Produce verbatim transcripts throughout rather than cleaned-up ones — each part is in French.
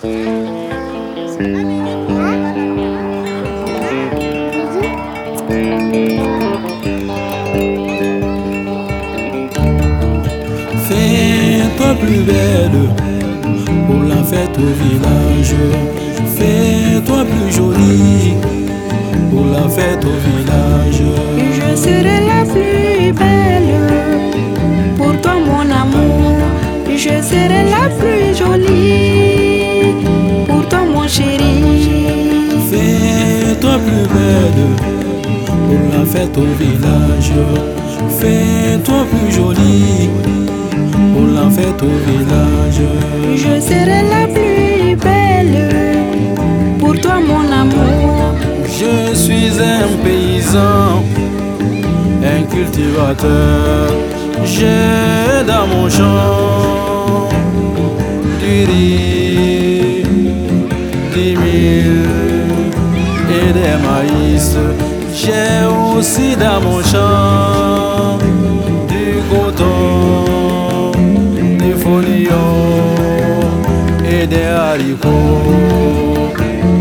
Fais-toi plus belle pour la fête au village. Fais-toi plus jolie pour la fête au village. Je serai la plus belle pour toi mon amour. Je serai la plus jolie pour toi mon chéri. Fais-toi plus belle pour la fête au village. Fais-toi plus jolie pour la fête au village. Je serai la plus belle pour toi mon amour. Je suis un paysan, un cultivateur. J'ai dans mon champ du riz, des mil et des maïs. J'ai aussi dans mon champ du coton, des folions et des haricots.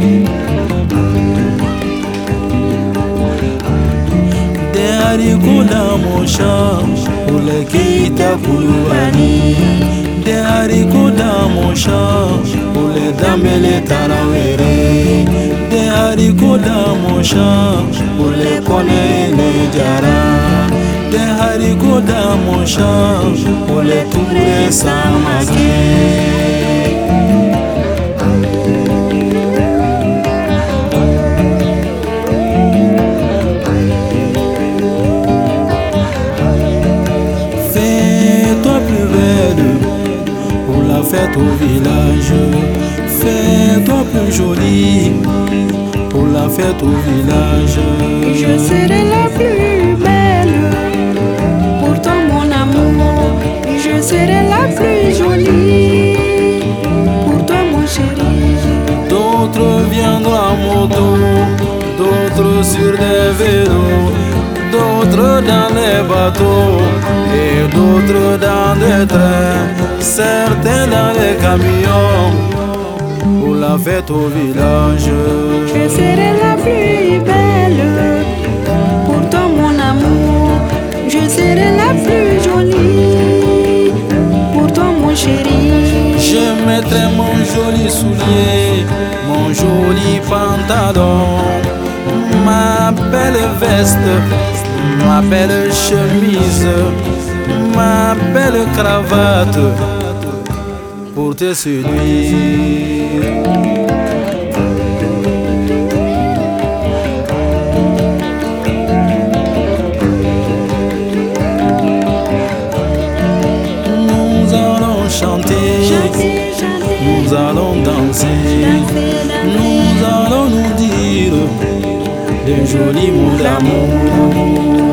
Des haricots dans mon champ pour les Keita Koulibaly. Des haricots dans mon champ pour les Dambélé Tarawéré. Des haricots dans mon champ pour les Koné et les Diarra. Des haricots dans mon champ pour les Touré Samaké. Fais-toi plus belle pour la fête au village. Fais-toi plus jolie pour la fête au village. Je serai la plus belle pour toi mon amour. Je serai la plus jolie pour toi mon chéri. D'autres viendront à moto, d'autres sur des vélos, d'autres dans les bateaux et d'autres dans des trains, certains dans les camions pour la fête au village. Je serai la plus belle pour toi mon amour. Je serai la plus jolie pour toi mon chéri. Je mettrai mon joli soulier, mon joli pantalon, ma belle veste, ma belle chemise, ma belle cravate pour te séduire. Nous allons chanter, nous allons danser, nous allons nous dire de jolis mots d'amour.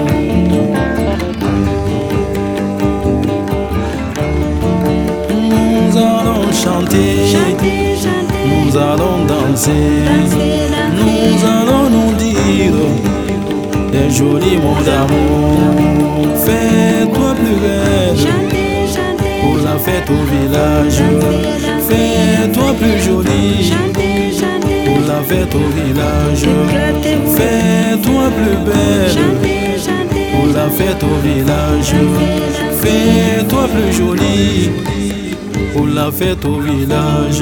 Nous allons chanter, nous allons danser, nous allons nous dire des jolis mots d'amour. Fais-toi plus belle pour la fête au village. Fais-toi plus jolie pour la fête au village. Fais-toi plus belle pour la fête au village. Fais-toi plus jolie pour la fête au village.